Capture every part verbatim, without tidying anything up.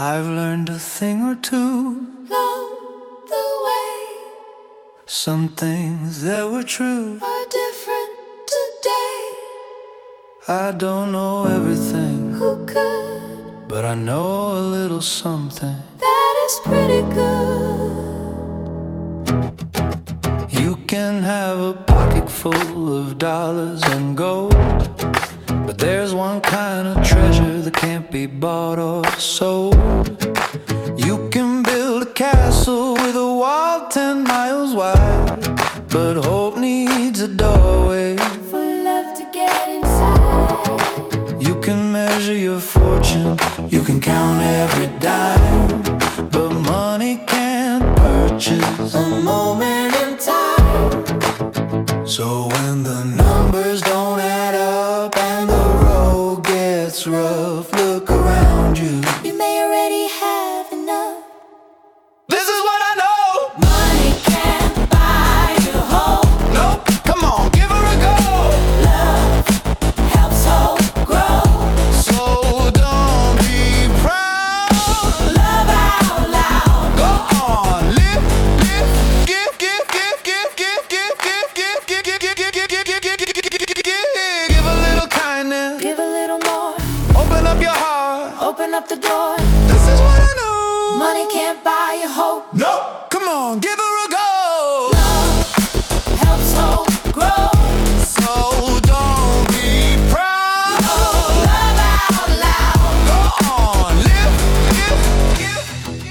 I've learned a thing or two along the way. Some things that were true Are different today. I don't know everything, Who could? but I know a little something. That is pretty good. You can have a pocket full of dollars and gold, but there's one kind of treasure that can't be bought or sold. You can build a castle with a wall ten miles wide, but hope needs a doorway For love to get inside. You can measure your fortune, you can count every dime, but money can't purchase A moment in time. So when the numbers don't add up and the road gets rough, look around you. You may already have enough. This is what I know. Money can't buy you hope. Nope, come on, give her a go. Love helps hope grow. So don't be proud. Love out loud. Go on, live, live, give, give, give, give, give, give, give, give, give, give, give, give, give, give, give, give, give, give a little kindness. Give a little more. Open up your heart. Open up the door. This is what I know. Money can't buy you hope. No, come on, give her a go. Love helps hope grow. So don't be proud. Love out loud. Go on, live, live, give,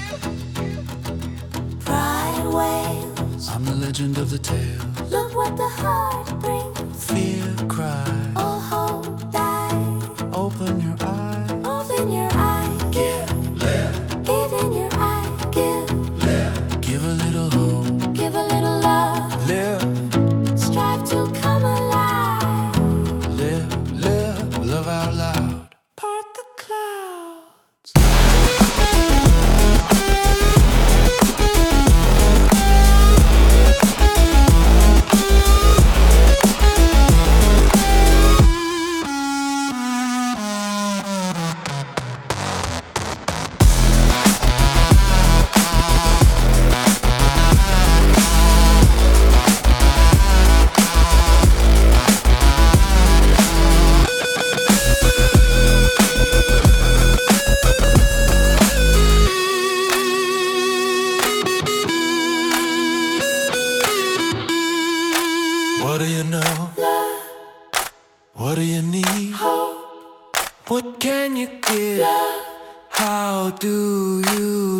give. Pride wails. I'm the legend of the tale. Look what the heart brings. Fear, cry, All hope dies. open your eyes. Open your eye. Give, live, Give in your eye. Give. live. Give a little hope. Give a little love. Live, Strive to come alive. live, live. Love out loud. Part the clouds. What do you know? Love. What do you need? Hope. What can you give? Love. How do you